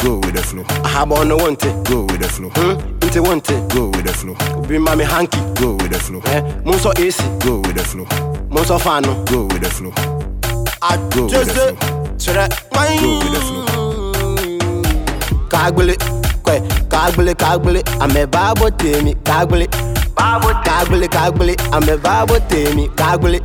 go with the flow. I have on the want it, Go with the flow. Inte want it, Go with the flow. be mommy hanky, Go with the flow. Monso AC, Go with the flow. Monso Fano, Go with the flow. I Go just with the say, Go with the flow. Kagbele, I'm a babo temi, Kagbele, I'm a babo temi, Kagbele,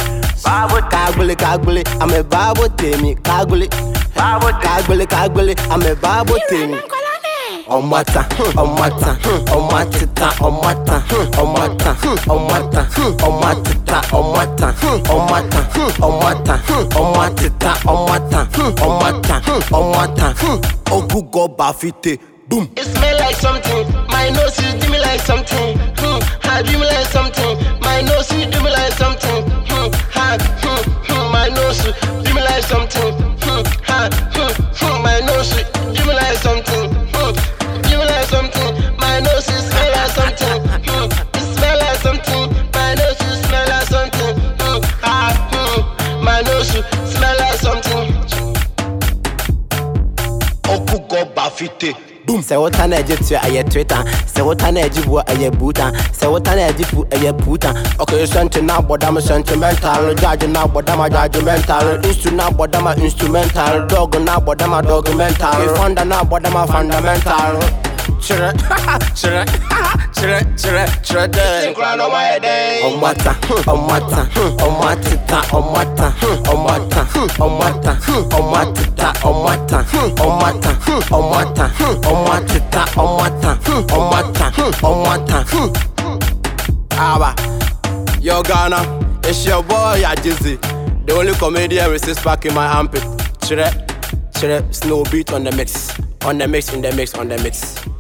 I'm a babo temi, Kagbele, I'm a babo temi. On mata, on mata, on matita, on mata, on mata, on mata, on matita, on mata, on mata, on mata, on matita, on mata, on mata, on mata. Ogu go bafite, boom. It smell like something. My nose is do me like something. Ha, do me like something. My nose is do me like something. Ha, my nose do me like something. Ha, my nose do me like something. Do me like something. My nose smell like something. It smell like something. My nose smell like something. Ha, my nose smell like something. Ogu go bafite. Boom. Say what an edge to a Twitter. Say what an edge to a Buddha. Say what an edge to a Puta. Okay, something now, but I'm sentimental. Judge now, but I'm a judgmental. Instrument now, but I'm a instrumental. Dog now, but I'm a dogmental. Founder now, but I'm a fundamental. Chere, chere, chere, chere, chere, chere. On mata, on mata, on matita, on mata, on mata, on mata, on matita, on mata, on mata, on mata, on matita, on mata, on mata, on mata. Aba, yo Ghana, it's your boy Ajizzy, the only comedian with 6 pack in my armpit. Chere, chere, Snow Beat on the mix, on the mix, in the mix, on the mix.